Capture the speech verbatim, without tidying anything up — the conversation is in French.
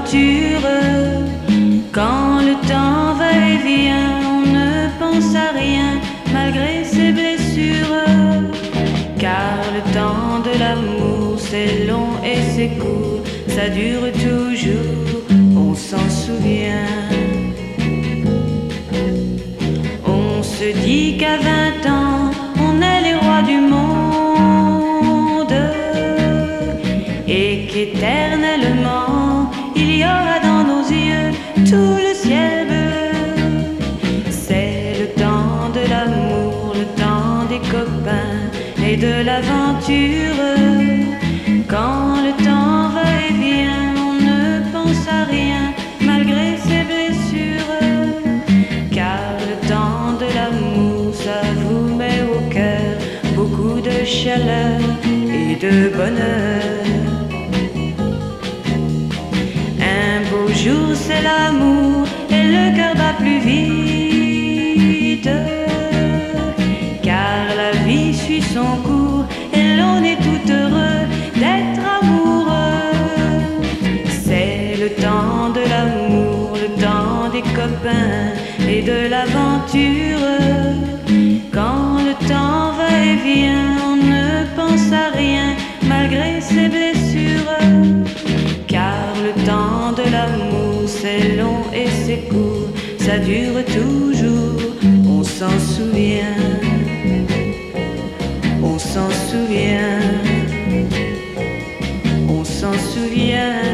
l'aventure. Quand le temps va et vient, on ne pense à rien malgré ses blessures. Car le temps de l'amour c'est long et c'est court, ça dure toujours, on s'en souvient. On se dit qu'à vingt ans, on est les rois du monde et qu'éternellement, il y aura dans nos yeux tout le ciel bleu. C'est le temps de l'amour, le temps des copains et de l'aventure. Quand le temps va et vient, on ne pense à rien malgré ses blessures. Car le temps de l'amour, ça vous met au cœur beaucoup de chaleur et de bonheur. Un beau jour c'est l'amour et le cœur bat plus vite. Car la vie suit son cours et l'on est tout heureux d'être amoureux. C'est le temps de l'amour, le temps des copains et de l'aventure. Quand le temps va et vient, on ne pense à rien malgré ses blessures. Car le temps de l'amour c'est long et c'est court, ça dure toujours, on s'en souvient. On s'en souvient, on s'en souvient.